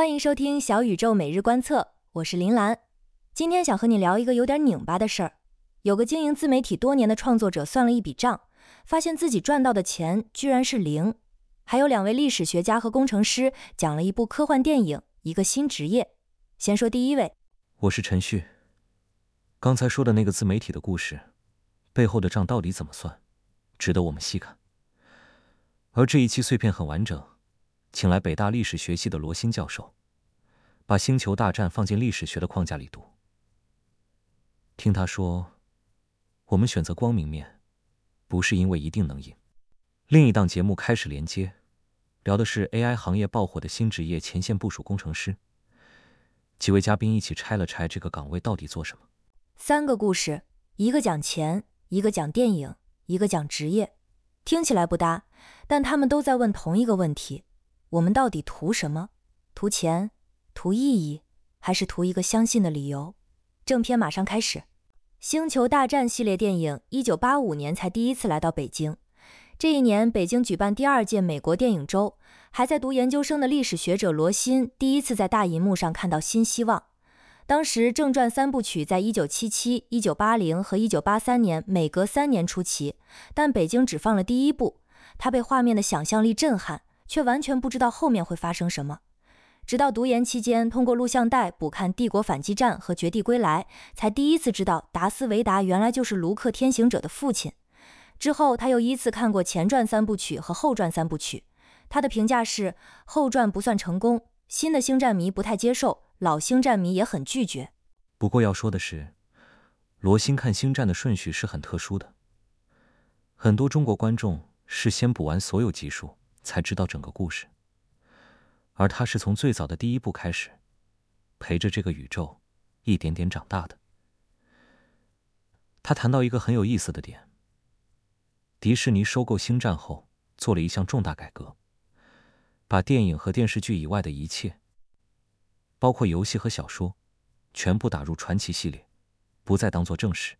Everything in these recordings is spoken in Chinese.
欢迎收听小宇宙每日观测，我是林兰。今天想和你聊一个有点拧巴的事儿。有个经营自媒体多年的创作者算了一笔账，发现自己赚到的钱居然是0。还有2位历史学家和工程师讲了一部科幻电影，一个新职业。先说第一位， 我是陈旭。刚才说的那个自媒体的故事，背后的账到底怎么算，值得我们细看。而这一期碎片很完整，请来北大历史学系的罗新教授，把《星球大战》放进历史学的框架里读。听他说，我们选择光明面，不是因为一定能赢。另一档节目开始连接，聊的是 AI 行业爆火的新职业前线部署工程师。几位嘉宾一起拆了拆这个岗位到底做什么。 3个故事，一个讲钱，一个讲电影，一个讲职业。听起来不搭，但他们都在问同一个问题：我们到底图什么？图钱？图意义？还是图一个相信的理由？正片马上开始。星球大战系列电影1985年才第一次来到北京。这一年，北京举办第2届美国电影周，还在读研究生的历史学者罗新第一次在大银幕上看到新希望。当时正传3部曲在1977、1980和1983年每隔3年出齐，但北京只放了第1部，他被画面的想象力震撼，却完全不知道后面会发生什么。直到读研期间，通过录像带补看《帝国反击战》和《绝地归来》，才第一次知道达斯维达原来就是卢克天行者的父亲。之后他又依次看过前传3部曲和后传3部曲，他的评价是后传不算成功，新的星战迷不太接受，老星战迷也很拒绝。 不过要说的是，罗新看星战的顺序是很特殊的，很多中国观众是先补完所有集数才知道整个故事，而他是从最早的第1部开始，陪着这个宇宙一点点长大的。他谈到一个很有意思的点，迪士尼收购星战后做了一项重大改革，把电影和电视剧以外的一切，包括游戏和小说，全部打入传奇系列，不再当作正史。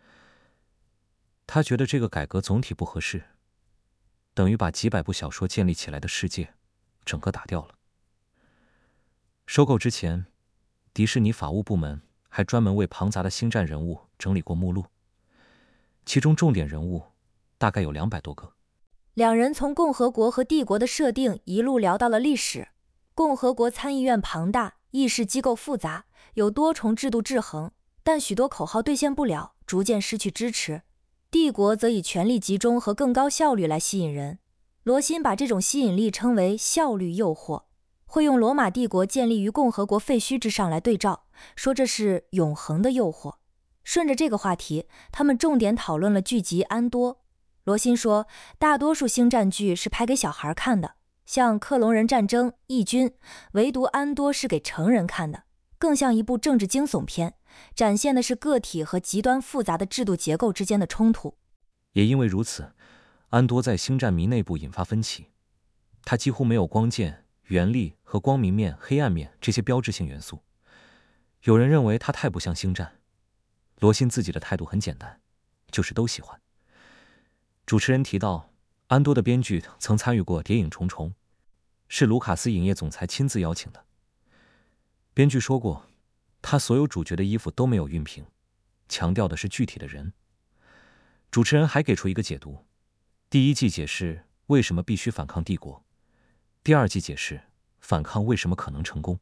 他觉得这个改革总体不合适，等于把几百部小说建立起来的世界整个打掉了。收购之前，迪士尼法务部门还专门为庞杂的星战人物整理过目录，其中重点人物大概有200多个。 2人从共和国和帝国的设定一路聊到了历史。共和国参议院庞大，议事机构复杂，有多重制度制衡，但许多口号兑现不了，逐渐失去支持。帝国则以权力集中和更高效率来吸引人。罗新把这种吸引力称为效率诱惑，会用罗马帝国建立于共和国废墟之上来对照，说这是永恒的诱惑。顺着这个话题，他们重点讨论了剧集《安多》。罗新说，大多数星战剧是拍给小孩看的，像克隆人战争、义军，唯独安多是给成人看的，更像一部政治惊悚片，展现的是个体和极端复杂的制度结构之间的冲突。 也因为如此，安多在星战迷内部引发分歧，他几乎没有光剑、原力和光明面、黑暗面这些标志性元素。有人认为他太不像星战，罗新自己的态度很简单，就是都喜欢。主持人提到，安多的编剧曾参与过《谍影重重》，是卢卡斯影业总裁亲自邀请的。编剧说过，他所有主角的衣服都没有熨平，强调的是具体的人。主持人还给出一个解读：第1季解释为什么必须反抗帝国，第2季解释反抗为什么可能成功。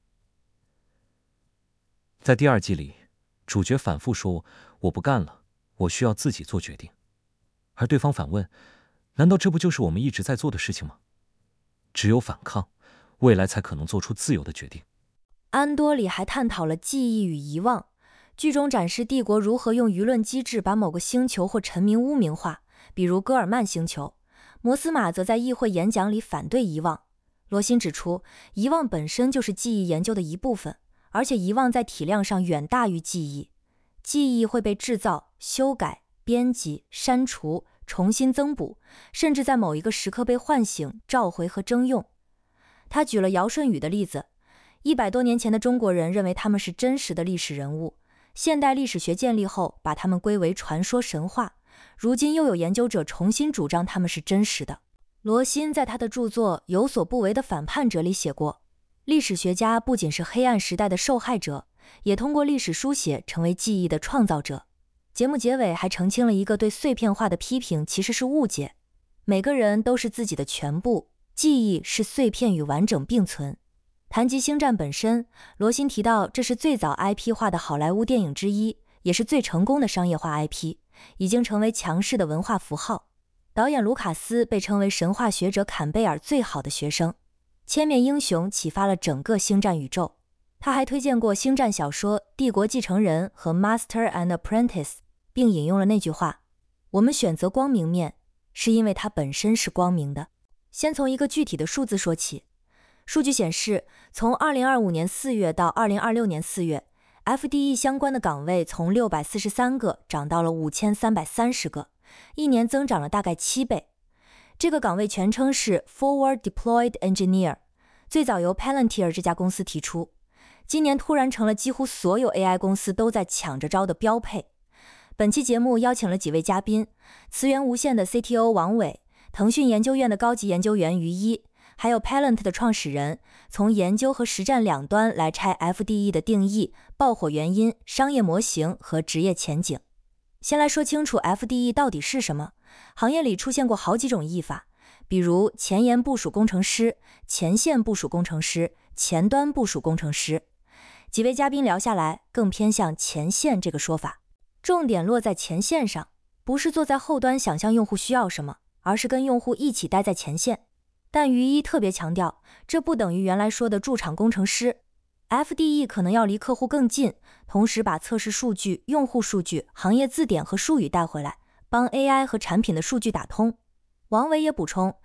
在第2季里，主角反复说我不干了，我需要自己做决定。而对方反问，难道这不就是我们一直在做的事情吗？只有反抗，未来才可能做出自由的决定。 安多里还探讨了记忆与遗忘，剧中展示帝国如何用舆论机制把某个星球或臣民污名化，比如戈尔曼星球。摩斯玛则在议会演讲里反对遗忘。罗新指出，遗忘本身就是记忆研究的一部分，而且遗忘在体量上远大于记忆。记忆会被制造、修改、编辑、删除、重新增补，甚至在某一个时刻被唤醒、召回和征用。他举了尧舜禹的例子，100多年前的中国人认为他们是真实的历史人物，现代历史学建立后把他们归为传说神话，如今又有研究者重新主张他们是真实的。罗新在他的著作《有所不为的反叛者》里写过， 历史学家不仅是黑暗时代的受害者，也通过历史书写成为记忆的创造者。节目结尾还澄清了一个对碎片化的批评其实是误解，每个人都是自己的全部，记忆是碎片与完整并存。谈及星战本身，罗辛提到这是最早 IP 化的好莱坞电影之一，也是最成功的商业化 IP， 已经成为强势的文化符号。导演卢卡斯被称为神话学者坎贝尔最好的学生，千面英雄启发了整个星战宇宙。他还推荐过星战小说《帝国继承人》和《Master and Apprentice》，并引用了那句话：我们选择光明面，是因为它本身是光明的。先从一个具体的数字说起。数据显示，从2025年4月到2026年4月 ，FDE 相关的岗位从643个涨到了5330个，一年增长了大概7倍。这个岗位全称是 Forward Deployed Engineer， 最早由 Palantir 这家公司提出，今年突然成了几乎所有 AI 公司都在抢着招的标配。本期节目邀请了几位嘉宾：慈源无限的 CTO 王伟，腾讯研究院的高级研究员于一，还有 Palantir 的创始人，从研究和实战两端来拆 FDE 的定义、爆火原因、商业模型和职业前景。先来说清楚 FDE 到底是什么。行业里出现过好几种译法，比如前沿部署工程师、前线部署工程师、前端部署工程师。几位嘉宾聊下来，更偏向前线这个说法，重点落在前线上，不是坐在后端想象用户需要什么，而是跟用户一起待在前线。但于一特别强调，这不等于原来说的驻场工程师。FDE 可能要离客户更近，同时把测试数据、用户数据、行业字典和术语带回来，帮 AI 和产品的数据打通。王伟也补充，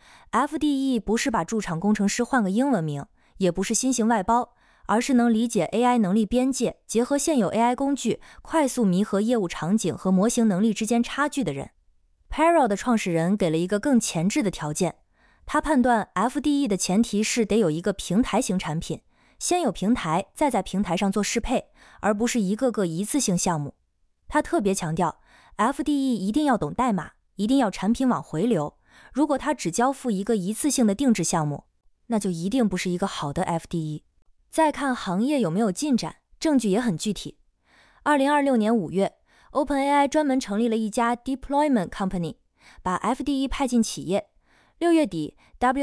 FDE 不是把驻场工程师换个英文名，也不是新型外包，而是能理解 AI 能力边界，结合现有 AI 工具，快速弥合业务场景和模型能力之间差距的人。Parallel 的创始人给了一个更前置的条件，他判断 FDE 的前提是得有一个平台型产品，先有平台，再在平台上做适配，而不是一个个一次性项目。他特别强调 FDE 一定要懂代码，一定要产品往回流，如果他只交付一个一次性的定制项目，那就一定不是一个好的 FDE。 再看行业有没有进展，证据也很具体。2026年5月 OpenAI 专门成立了一家 Deployment Company， 把 FDE 派进企业。6月底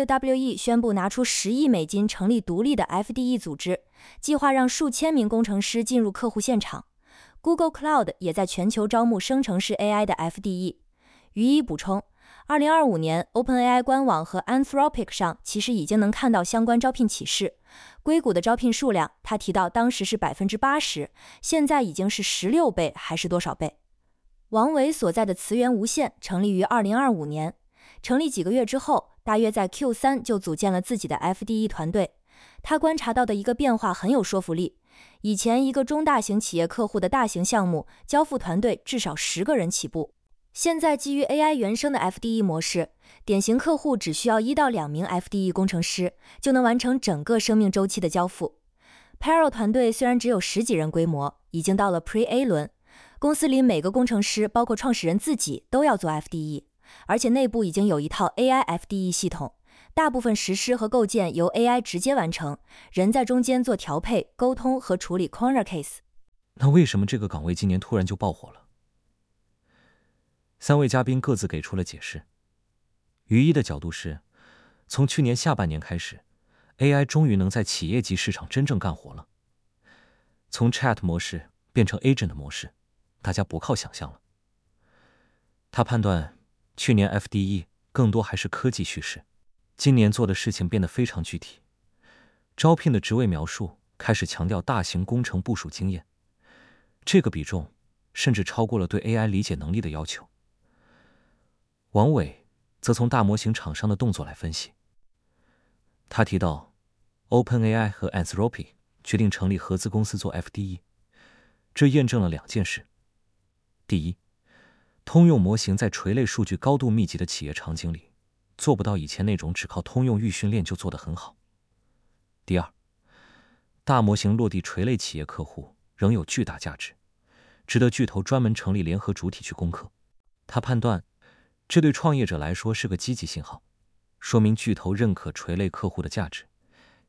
WWE 宣布拿出10亿美金成立独立的 FDE 组织，计划让数千名工程师进入客户现场。 Google Cloud 也在全球招募生成式 AI 的 FDE。 于一补充，2025年 OpenAI 官网和 Anthropic 上其实已经能看到相关招聘启事。硅谷的招聘数量，他提到当时是 80%， 现在已经是16倍还是多少倍。王伟所在的慈源无限成立于2025年，成立几个月之后，大约在 Q3 就组建了自己的 FDE 团队。他观察到的一个变化很有说服力，以前一个中大型企业客户的大型项目，交付团队至少10个人起步。现在基于 AI 原生的 FDE 模式，典型客户只需要1到2名 FDE 工程师，就能完成整个生命周期的交付。Parallel 团队虽然只有10几人规模，已经到了 Pre-A 轮，公司里每个工程师，包括创始人自己，都要做 FDE， 而且内部已经有一套 AI FDE 系统，大部分实施和构建由 AI 直接完成，人在中间做调配、沟通和处理 corner case。 那为什么这个岗位今年突然就爆火了？3位嘉宾各自给出了解释。于一的角度是，从去年下半年开始， AI 终于能在企业级市场真正干活了。从 Chat 模式变成 Agent 模式，大家不靠想象了。他判断去年 FDE 更多还是科技叙事，今年做的事情变得非常具体，招聘的职位描述开始强调大型工程部署经验，这个比重甚至超过了对 AI 理解能力的要求。王伟则从大模型厂商的动作来分析，他提到 OpenAI 和 Anthropic 决定成立合资公司做 FDE， 这验证了2件事。第一，通用模型在垂类数据高度密集的企业场景里，做不到以前那种只靠通用预训练就做得很好。第二，大模型落地垂类企业客户仍有巨大价值，值得巨头专门成立联合主体去攻克。他判断，这对创业者来说是个积极信号，说明巨头认可垂类客户的价值，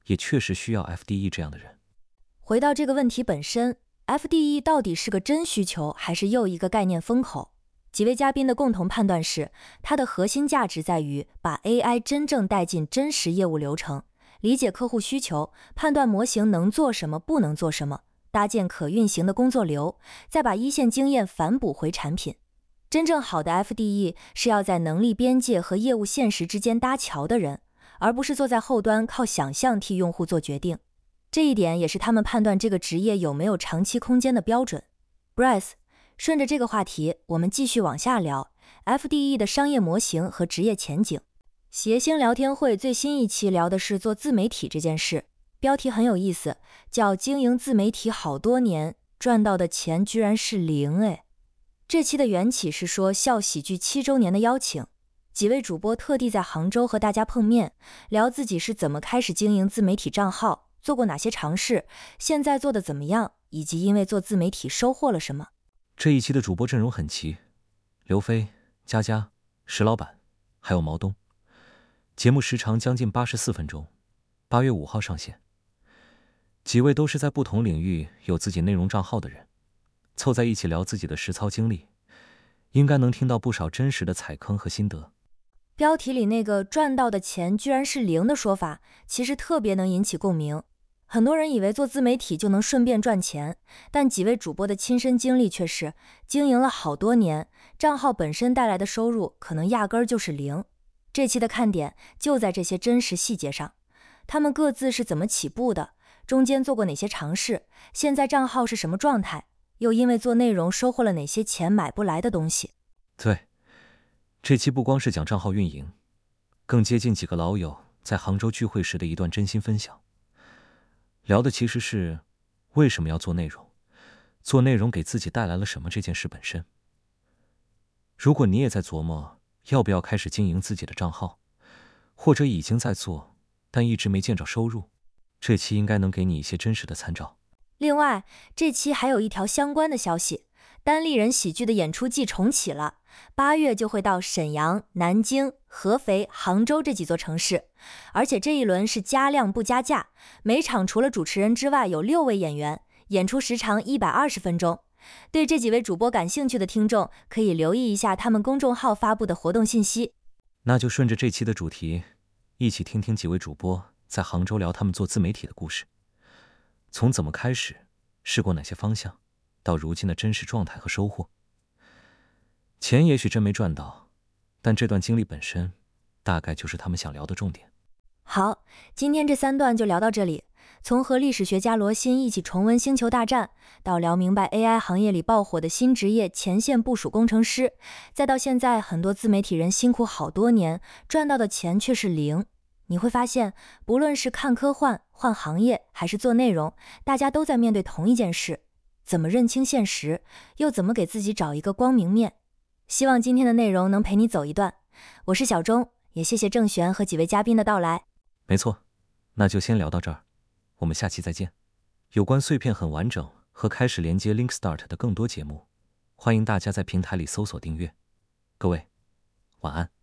也确实需要 FDE 这样的人。 回到这个问题本身， FDE 到底是个真需求还是又一个概念风口？几位嘉宾的共同判断是，它的核心价值在于把 AI 真正带进真实业务流程，理解客户需求，判断模型能做什么不能做什么，搭建可运行的工作流，再把一线经验反哺回产品。真正好的 FDE 是要在能力边界和业务现实之间搭桥的人，而不是坐在后端靠想象替用户做决定。这一点也是他们判断这个职业有没有长期空间的标准。Bryce， 顺着这个话题，我们继续往下聊 FDE 的商业模型和职业前景。谐星聊天会最新一期聊的是做自媒体这件事，标题很有意思，叫经营自媒体好多年，赚到的钱居然是0。这期的缘起是说笑喜剧7周年的邀请，几位主播特地在杭州和大家碰面，聊自己是怎么开始经营自媒体账号，做过哪些尝试，现在做的怎么样，以及因为做自媒体收获了什么。 这一期的主播阵容很齐，刘飞、佳佳、石老板，还有毛东。节目时长将近84分钟，8月5号上线。几位都是在不同领域有自己内容账号的人，凑在一起聊自己的实操经历，应该能听到不少真实的踩坑和心得。 标题里那个赚到的钱居然是0的说法，其实特别能引起共鸣。很多人以为做自媒体就能顺便赚钱，但几位主播的亲身经历却是经营了好多年，账号本身带来的收入可能压根儿就是0。这期的看点就在这些真实细节上，他们各自是怎么起步的，中间做过哪些尝试，现在账号是什么状态，又因为做内容收获了哪些钱买不来的东西。 对，这期不光是讲账号运营，更接近几个老友在杭州聚会时的一段真心分享。聊的其实是为什么要做内容，做内容给自己带来了什么这件事本身。如果你也在琢磨要不要开始经营自己的账号，或者已经在做但一直没见着收入，这期应该能给你一些真实的参照。 另外，这期还有一条相关的消息，单立人喜剧的演出季重启了，8月就会到沈阳、南京、合肥、杭州这几座城市，而且这一轮是加量不加价，每场除了主持人之外有6位演员，演出时长120分钟。对这几位主播感兴趣的听众，可以留意一下他们公众号发布的活动信息。 那就顺着这期的主题，一起听听几位主播在杭州聊他们做自媒体的故事，从怎么开始，试过哪些方向，到如今的真实状态和收获。钱也许真没赚到，但这段经历本身大概就是他们想聊的重点。 好，今天这3段就聊到这里，从和历史学家罗欣一起重温星球大战，到聊明白 AI 行业里爆火的新职业前线部署工程师，再到现在很多自媒体人辛苦好多年，赚到的钱却是0。你会发现，不论是看科幻、换行业，还是做内容，大家都在面对同一件事：怎么认清现实，又怎么给自己找一个光明面。希望今天的内容能陪你走一段。我是小钟，也谢谢郑璇和几位嘉宾的到来。 没错，那就先聊到这儿，我们下期再见。有关碎片很完整和开始连接 Linkstart 的更多节目，欢迎大家在平台里搜索订阅。各位，晚安。